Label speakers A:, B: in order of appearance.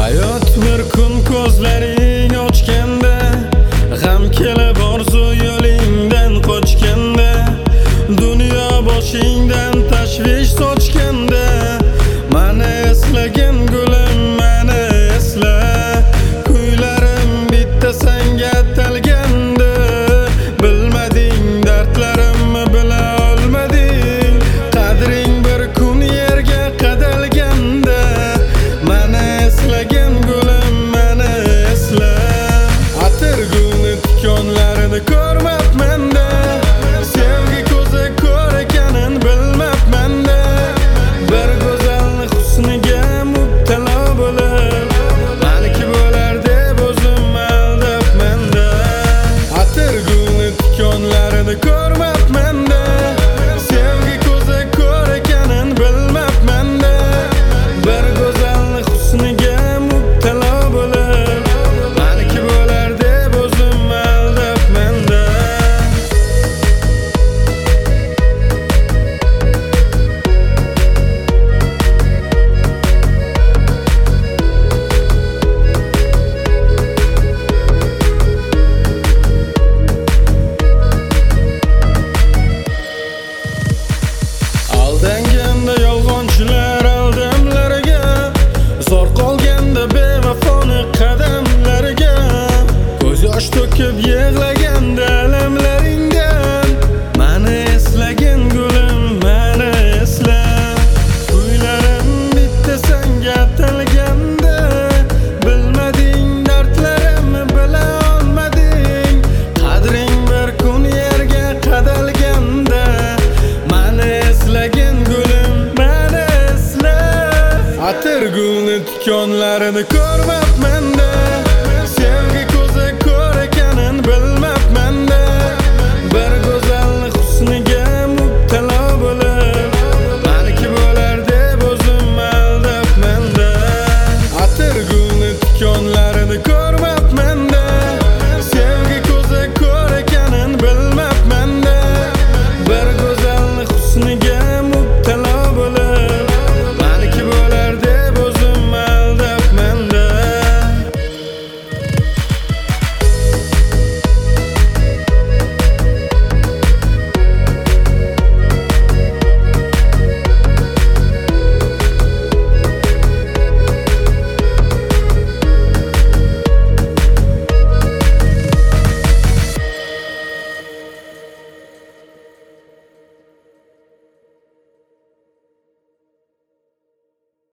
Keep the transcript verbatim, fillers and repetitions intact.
A: Hayot bir kun ko'zlaring ochganda, g'am kelib orzu yo'lingdan qochganda, dunyo boshingdan tashvish sochganda, mani eslagin gulim, mani esla. Kuylarim bitta senga atalganda, bilmading dardlarimni bila olmading. Qadring bir kun yerga qadalganda, mani eslagin gulim, mani esla. Atirgulni tikonlarini ko'rmabman-da, sevgi ko'zi ko'r ekanin bilmabman-da. Bir go'zalni husniga mubtalo bo'lib, maniki bo'lar deb o'zim aldabman-da. Atirgulni tikonlarini ko'rmabman-da, sevgi ko'zi ko'r ekanin bilmabman-da. Bir go'zalni husniga mubtalo bo'lib, maniki bo'lar deb o'zim aldabman-da. Aldanganda yolg'onchilar aldamlariga, zor qolganda bevafoni qadamlariga, ko'z yosh to'kib yig'laganda alamlaringdan, mani eslagin gulim, mani esla. Kuylarim bitta senga atalganda, bilmading dardlarimni bila olmading. Qadring bir kun yerga qadalganda, mani eslagin gulim, mani esla. Atirgulni tikonlarini ko'rmabman